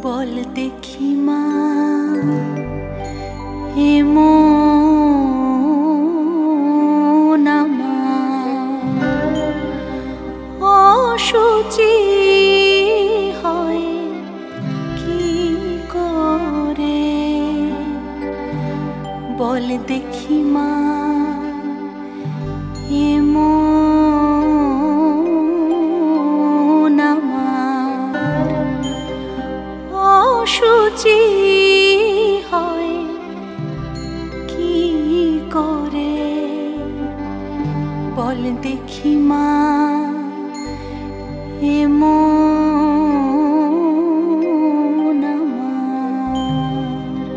বল দেখি মা এমন আমার অসুচি হয় কি করে, বল দেখি মা এমন আমার অসুচি হয় কি করে, বল দেখি মা এমন আমার।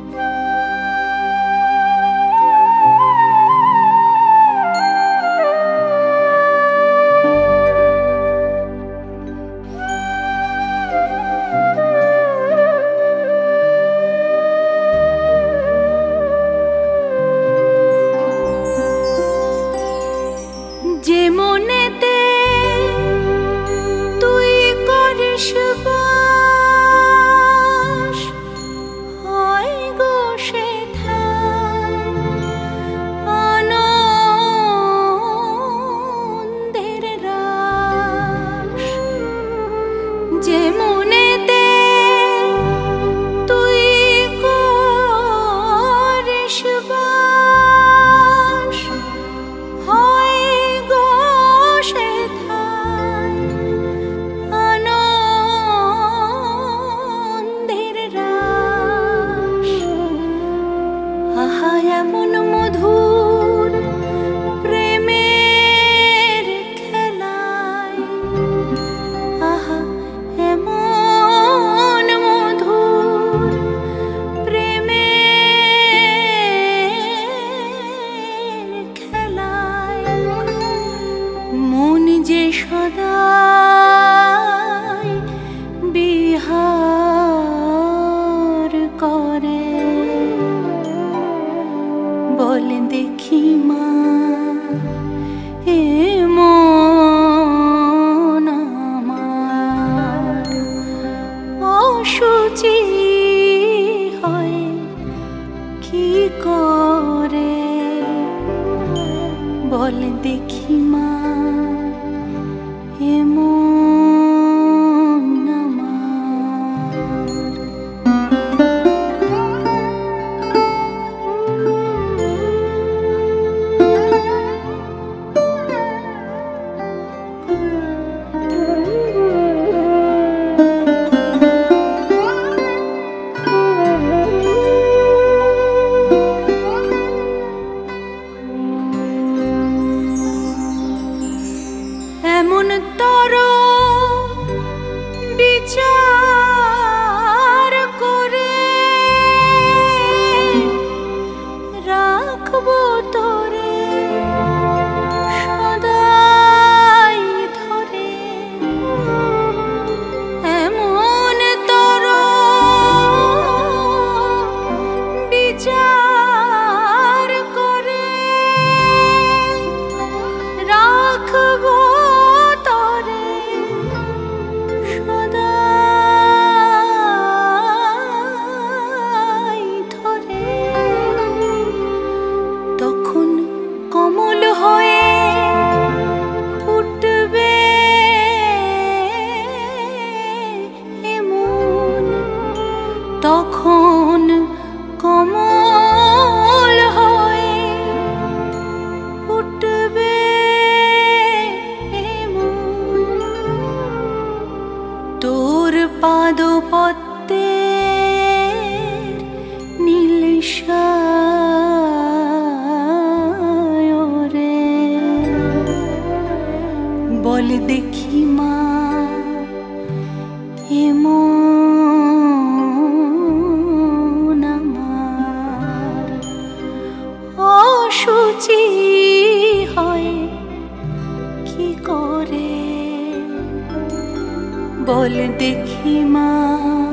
যে মনেতে তুই করিস বাস, হয় গো সেথায় আনন্দের রাস। যে মনেতে তুই করিস বাস, হয় গো সেথায় আনন্দের রাস। আহা এমন মধুর প্রেমের খেলায়, আহা এমন মধুর প্রেমের খেলায় মন যে সদাই বিহার করে, বল দেখি মা এমন আমার অসুচি হয় কি করে, বল দেখি মা এমন আমার। এমন তর বিচার করে রাখবো তোরে সদাই ধরে, এমন তর বিচার করে রাখবো তোরে সদাই ধরে। তখন কমল হয়ে উঠবে এমন, তখন কমল হয়ে উঠবে এমন। তোর পাদপদ্মের নীল সায়রে, বল দেখি মা এমন আমার অসুচি হয় কি করে, বল দেখি মা।